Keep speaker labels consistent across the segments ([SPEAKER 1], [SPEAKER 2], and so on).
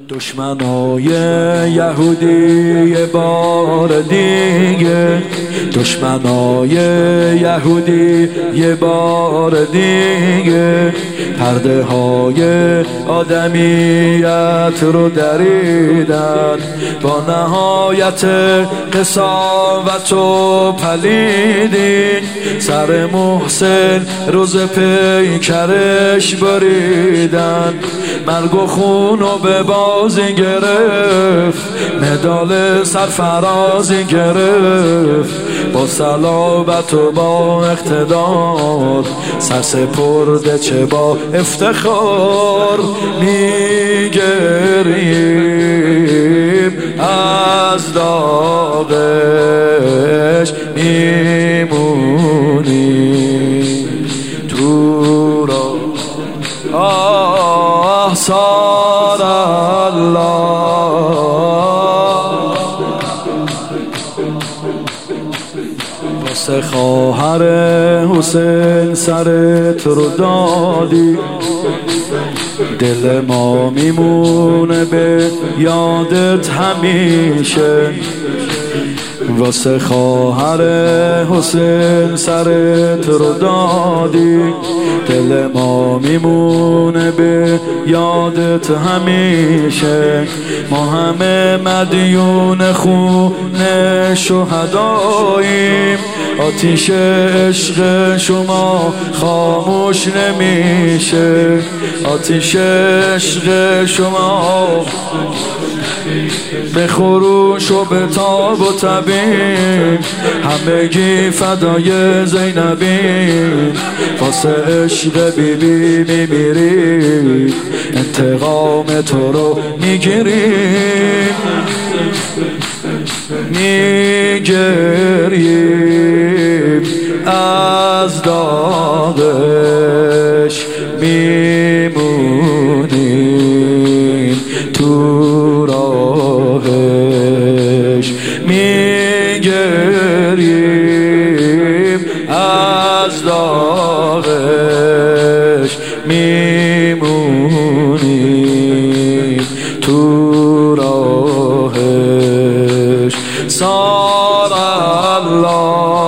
[SPEAKER 1] دشمنای یهودی یه بار دیگه، دشمنای یهودی یه بار دیگه پرده های آدمیت رو دریدن، با نهایت قساوت و پلیدی سر محسن روز پیکرش بریدن، مرگ و خون و به بازی گرفت، مدال سرفرازی گرفت، با صلابت و با اقتدار سرسپرده چه با افتخار میگریم از داغش میمونیم تو را آثار الله. واسه خواهر حسین سرت رو دادی، دل ما میمونه به یادت همیشه. واسه خواهر حسین سرت رو دادی، دل ما میمونه به یادت همیشه. ما همه مدیون خون شهداییم، آتیش عشق شما خاموش نمیشه، آتیش عشق شما به خروش و به تاب و تبیم همگی فدای زینبیم. واسه عشق بیبی میمیریم، انتقام تو رو میگیریم، میگریم از داغش میمونیم تو راهش، میگریم از داغش میمونیم تو راهش. صار الله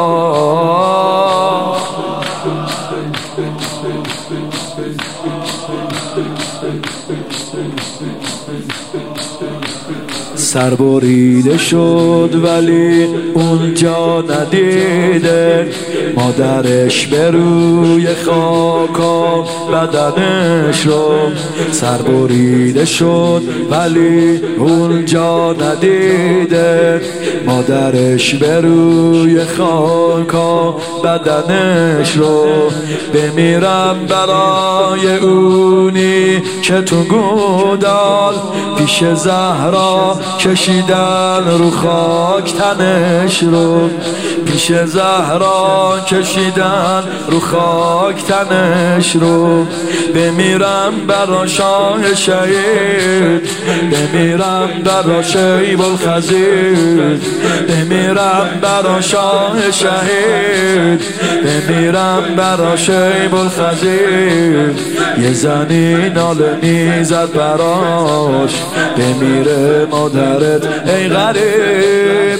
[SPEAKER 1] سر بریده شد ولی اونجا ندیده، مادرش به روی خاکا بدنش رو. سر بریده شد ولی اونجا ندیده، مادرش به روی خاکا بدنش رو. بمیرم برای اونی که تو گودال پیش زهرا کشیدن رو خاک تنش رو، پیش زهرا کشیدن رو خاک تنش رو. بمیرم برا شاه شهید، بمیرم برا شیب الخزید، بمیرم برا شاه شهید، بمیرم برا شیب الخزید. یه زنی ناله میزد براش، بمیره مادرت ای غریب،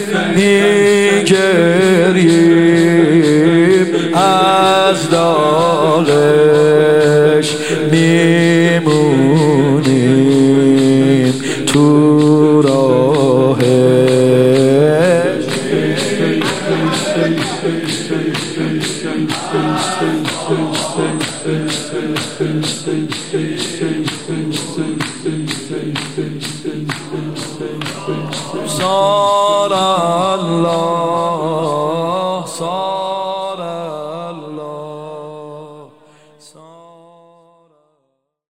[SPEAKER 1] میگریم از داغش میمونیم تو راهش. صار